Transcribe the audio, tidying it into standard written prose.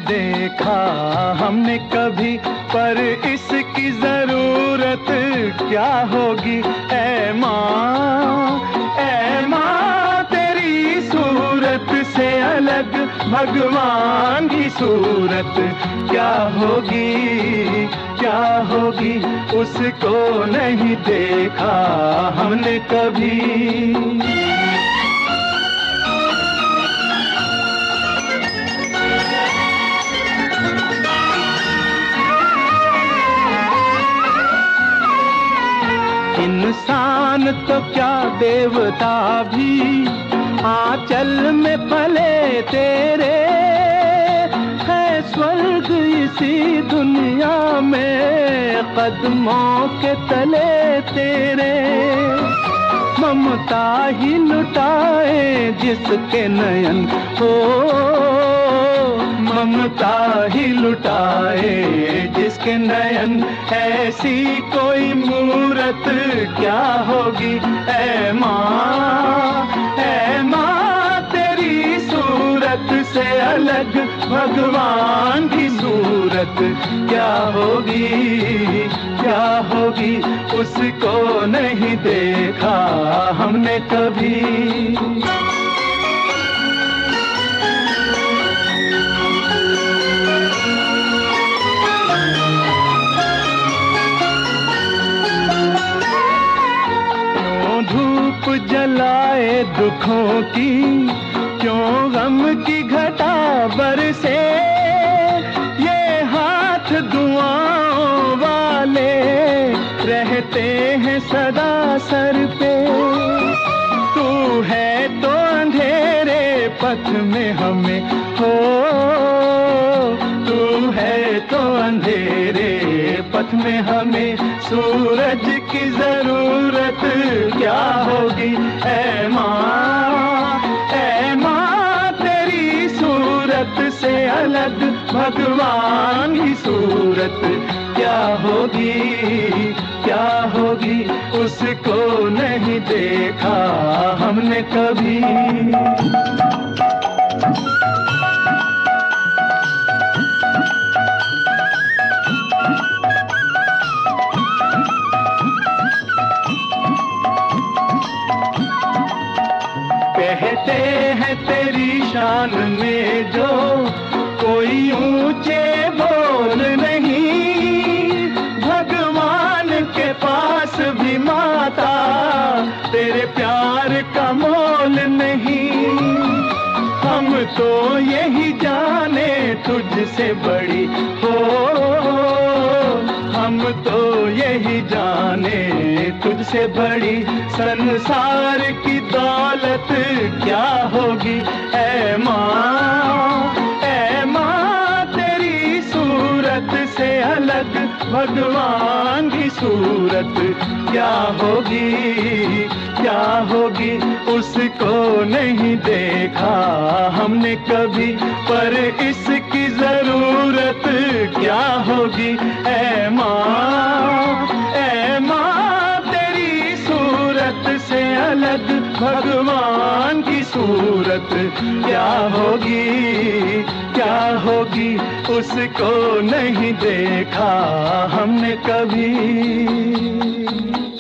देखा हमने कभी, पर इसकी जरूरत क्या होगी। ऐ माँ तेरी सूरत से अलग भगवान की सूरत क्या होगी, क्या होगी। उसको नहीं देखा हमने कभी। इंसान तो क्या देवता भी आंचल में पले तेरे, है स्वर्ग इसी दुनिया में कदमों के तले तेरे। ममता ही लुटाए जिसके नयन हो, ममता ही लुटाए जिसके नयन, ऐसी कोई मूरत क्या होगी। ऐ माँ तेरी सूरत से अलग भगवान की सूरत क्या होगी, क्या होगी। उसको नहीं देखा हमने कभी। जलाए दुखों की, क्यों गम की घटा बरसे। ये हाथ दुआओं वाले रहते हैं सदा सर पे। तू है तो अंधेरे पथ में हमें हो, तू है तो अंधेरे पथ में हमें सूरज की जरूरत क्या होगी। ऐ माँ तेरी सूरत से अलग भगवान की सूरत क्या होगी, क्या होगी। उसको नहीं देखा हमने कभी। कहते हैं तेरी शान में जो कोई ऊंचे बोल नहीं, भगवान के पास भी माता तेरे प्यार का मोल नहीं। हम तो यही जाने तुझसे बड़ी हो, हम तो यही जाने तुझसे बड़ी संसार की दौलत क्या होगी। ऐ माँ तेरी सूरत से अलग भगवान की सूरत क्या होगी, क्या होगी। उसको नहीं देखा हमने कभी, पर इसकी जरूरत क्या होगी। ऐ माँ तेरी सूरत से अलग भगवान की सूरत क्या होगी, क्या होगी। उसको नहीं देखा हमने कभी।